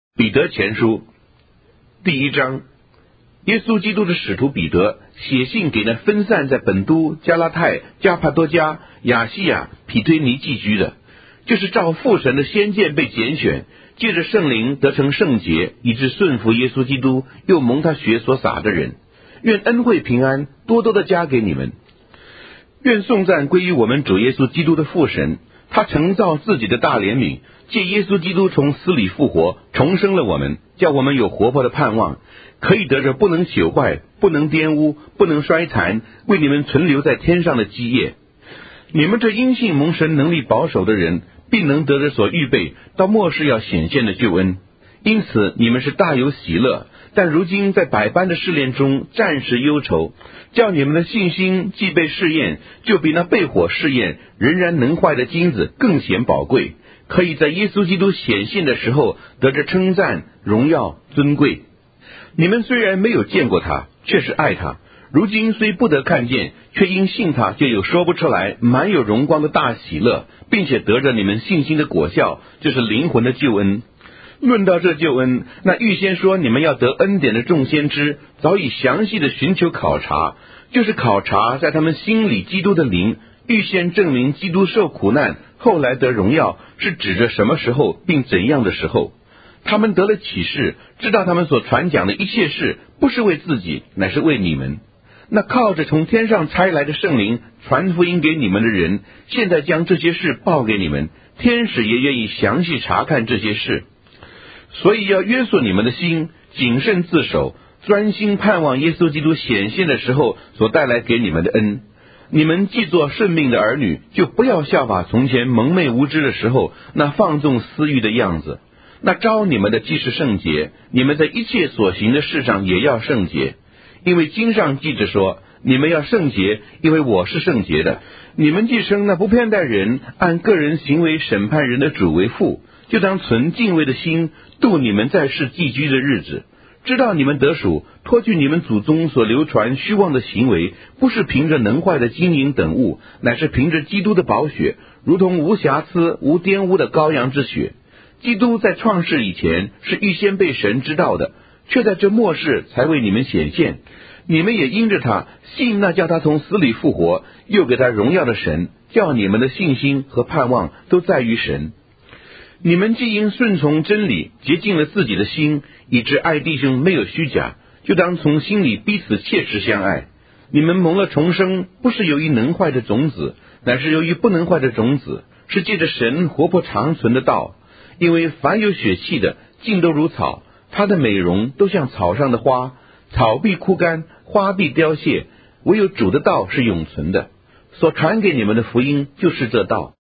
彼得前书第1章，耶稣基督的使徒彼得写信给那分散在本都、加拉太、加帕多家、亚细亚、庇推尼寄居的，就是照父神的先见被拣选，借着圣灵得成圣洁，以致顺服耶稣基督，又蒙他血所洒的人。愿恩惠平安多多的加给你们。愿颂赞归于我们主耶稣基督的父神，他承造自己的大怜悯，借耶稣基督从死里复活，重生了我们，叫我们有活泼的盼望，可以得着不能朽坏、不能玷污、不能衰残，为你们存留在天上的基业。你们这因信蒙神能力保守的人，必能得着所预备到末世要显现的救恩。因此你们是大有喜乐，但如今在百般的试炼中暂时忧愁，叫你们的信心既被试验，就比那被火试验仍然能坏的金子更显宝贵，可以在耶稣基督显现的时候得着称赞、荣耀、尊贵。你们虽然没有见过他，却是爱他；如今虽不得看见，却因信他，就有说不出来满有荣光的大喜乐，并且得着你们信心的果效，就是灵魂的救恩。论到这救恩，那预先说你们要得恩典的众先知，早已详细的寻求考察，就是考察在他们心里基督的灵，预先证明基督受苦难，后来得荣耀，是指着什么时候，并怎样的时候。他们得了启示，知道他们所传讲的一切事，不是为自己，乃是为你们。那靠着从天上差来的圣灵传福音给你们的人，现在将这些事报给你们，天使也愿意详细查看这些事。所以要约束你们的心，谨慎自守，专心盼望耶稣基督显现的时候所带来给你们的恩。你们既做顺命的儿女，就不要效法从前蒙昧无知的时候那放纵私欲的样子。那召你们的既是圣洁，你们在一切所行的事上也要圣洁。因为经上记着说，你们要圣洁，因为我是圣洁的。你们既生那不偏待人，按个人行为审判人的主为父，就当存敬畏的心度你们在世寄居的日子，知道你们得赎，脱去你们祖宗所流传虚妄的行为，不是凭着能坏的金银等物，乃是凭着基督的宝血，如同无瑕疵无玷污的羔羊之血。基督在创世以前是预先被神知道的，却在这末世才为你们显现。你们也因着他信那叫他从死里复活，又给他荣耀的神，叫你们的信心和盼望都在于神。你们既因顺从真理洁净了自己的心，以致爱弟兄没有虚假，就当从心里彼此切实相爱。你们蒙了重生，不是由于能坏的种子，乃是由于不能坏的种子，是借着神活泼长存的道。因为凡有血气的，尽都如草，它的美容都像草上的花，草必枯干，花必凋谢，唯有主的道是永存的。所传给你们的福音就是这道。